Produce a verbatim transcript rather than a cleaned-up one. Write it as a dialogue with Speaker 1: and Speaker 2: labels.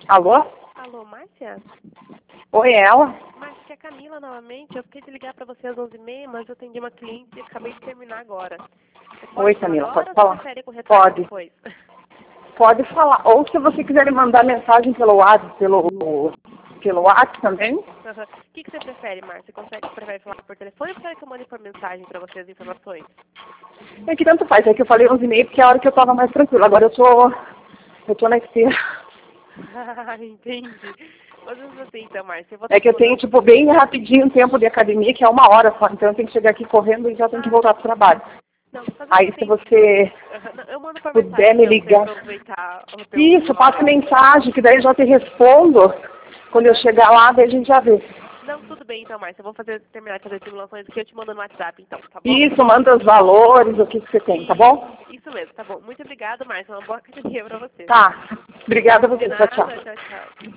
Speaker 1: Alô?
Speaker 2: Alô, Márcia?
Speaker 1: Oi, é ela?
Speaker 2: Márcia, aqui é a Camila novamente. Eu fiquei de ligar para você às onze e meia, mas eu atendi uma cliente e acabei de terminar agora. Você pode
Speaker 1: Oi,
Speaker 2: falar
Speaker 1: Camila,
Speaker 2: agora
Speaker 1: pode
Speaker 2: ou você
Speaker 1: falar?
Speaker 2: prefere com retorno
Speaker 1: Pode.
Speaker 2: depois?
Speaker 1: Pode falar. Ou se você quiser me mandar mensagem pelo WhatsApp, pelo, pelo WhatsApp também.
Speaker 2: Uhum. O que, que você prefere, Márcia? Consegue, prefere falar por telefone ou prefere que eu mande por mensagem para você as informações?
Speaker 1: É que tanto faz, é que eu falei onze e meia porque é a hora que eu tava mais tranquila. Agora eu tô, eu tô na esteira.
Speaker 2: Ah, entendi. Mas assim, então, Márcia, eu vou
Speaker 1: É
Speaker 2: estar
Speaker 1: que
Speaker 2: te
Speaker 1: eu tenho,
Speaker 2: mandando...
Speaker 1: tipo, bem rapidinho um tempo de academia, que é uma hora só. Então eu tenho que chegar aqui correndo e já tenho que
Speaker 2: Ah,
Speaker 1: voltar pro trabalho.
Speaker 2: não, fazer o
Speaker 1: Aí se
Speaker 2: seguinte...
Speaker 1: você
Speaker 2: Uhum, não, eu mando por
Speaker 1: puder
Speaker 2: mensagem,
Speaker 1: me
Speaker 2: então, pra você
Speaker 1: ligar.
Speaker 2: aproveitar o teu,
Speaker 1: Isso,
Speaker 2: a hora
Speaker 1: passa
Speaker 2: aí.
Speaker 1: mensagem, que daí eu já te respondo. Quando eu
Speaker 2: Aham.
Speaker 1: chegar lá, daí a gente já vê.
Speaker 2: Não, tudo bem então, Márcia. Eu vou fazer, terminar de fazer as simulações aqui, eu te mando no WhatsApp então, tá bom?
Speaker 1: Isso, manda os valores, o que, que você tem, tá
Speaker 2: Isso,
Speaker 1: bom?
Speaker 2: isso mesmo, tá bom. Muito obrigada, Márcia. Uma boa academia pra você, viu?
Speaker 1: Tá. Obrigada a
Speaker 2: De
Speaker 1: você. Tchau, tchau.
Speaker 2: nada, tchau, tchau.